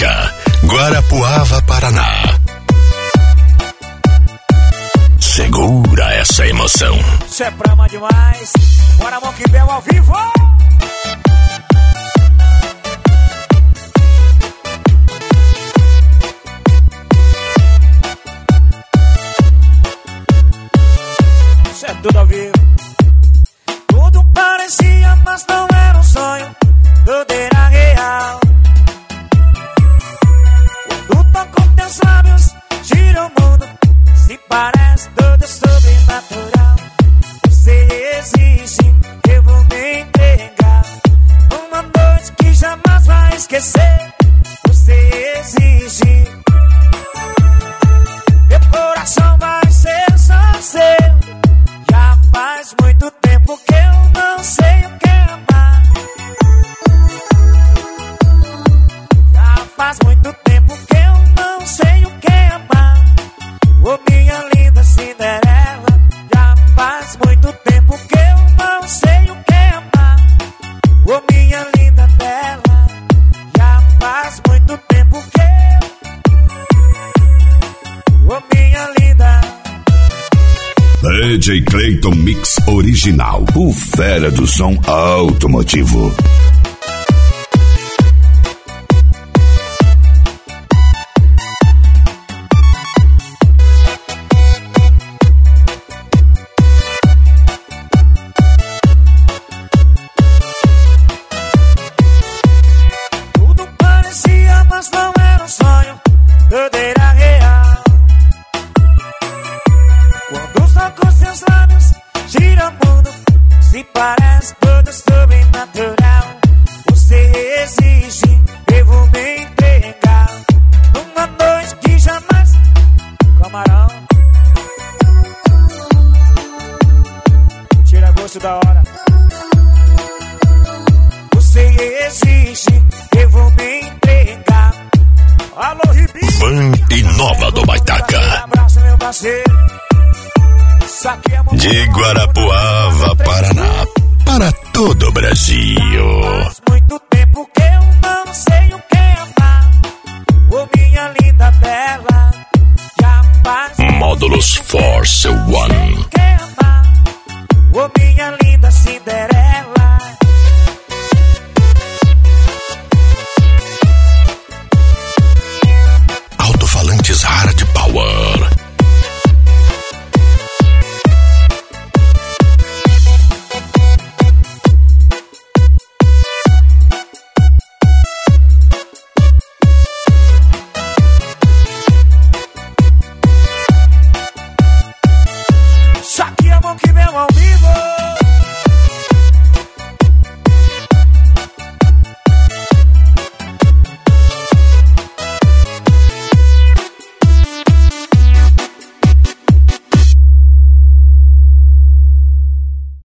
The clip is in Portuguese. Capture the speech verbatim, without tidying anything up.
Baitaca, Guarapuava, Paraná. Segura essa emoção. Isso é brama demais. Bora, Monkey Bell ao vivo. Isso é tudo ao vivo. Tudo parecia, mas não era um sonho. Tudo era real. Quando tocam teus lábios, gira o mundo. Se parece tudo sobrenatural. Você exige, eu vou me entregar. Uma noite que jamais vai esquecer. Você exige, meu coração vai ser só seu. Já faz muito tempo que eu não sei o que é amar. Já faz muito tempo que eu não sei o que é amar. Ô minha linda Cinderela, já faz muito tempo que eu não sei o que é amar. Ô minha linda Bela, já faz muito tempo que eu... Ô minha linda... D J Clayton Mix Original, o fera do som automotivo. Tudo parecia, mas não era um sonho. Tudo era real. Quando os tocos seus lábios gira o mundo. Se parece tudo sobrenatural. Você exige, eu vou me entregar. Numa noite que jamais... Camarão, tira gosto da hora. Você exige, eu vou me entregar. Alô, Ribinho. Van e Nova do Baitaca. Abraço, meu parceiro. De Guarapuava, Paraná, para todo o Brasil. Faz muito tempo que eu não sei o que é amar. Ô minha linda Bela, já faz Módulos Force One. o que é amar. Ô minha linda